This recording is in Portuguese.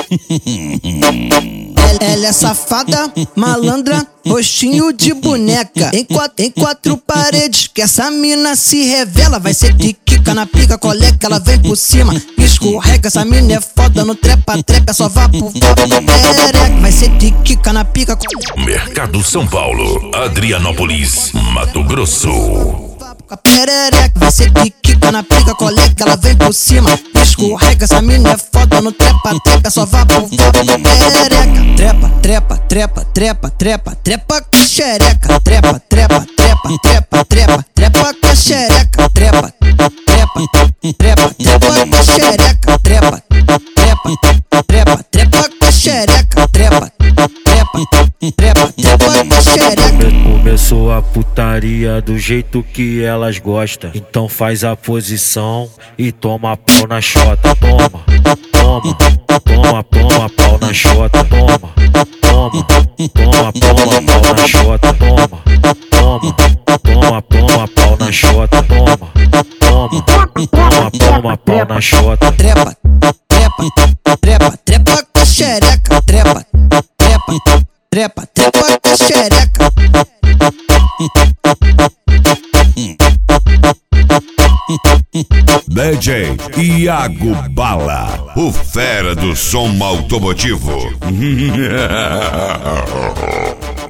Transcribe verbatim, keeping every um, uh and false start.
Ela é safada, malandra, rostinho de boneca. Em quatro, em quatro paredes que essa mina se revela. Vai ser de quica na pica, coleca, ela vem por cima, escorrega. Essa mina é foda no trepa, trepa, só vá pro perereca. Vai ser de quica na pica, coleca. Mercado São Paulo, Adrianópolis, Mato Grosso. Perereca, vai ser de quica na pica, coleca, ela vem por cima, escorrega. Essa mina é foda no trepa, trepa, só vá pro perereca. Trepa, trepa, trepa, trepa, trepa, trepa com xereca. Trepa, trepa, trepa, trepa, trepa, trepa com xereca. Trepa, trepa, trepa, trepa com xereca. Trepa, trepa, trepa, trepa com xereca. Trepa, trepa, trepa, trepa com xereca. Começou a putaria do jeito que elas gostam. Então faz a posição e toma pau na chota. Toma, toma, toma, toma pau na chota. Toma, toma, toma, toma pau na chota. Toma, toma, toma, toma pau na chota. Toma, toma, toma, toma pau na chota. Trepa, trepa, trepa, trepa com xereca. Trepa, trepa, trepa, trepa com xereca. D J Iago Bala, o fera do som automotivo.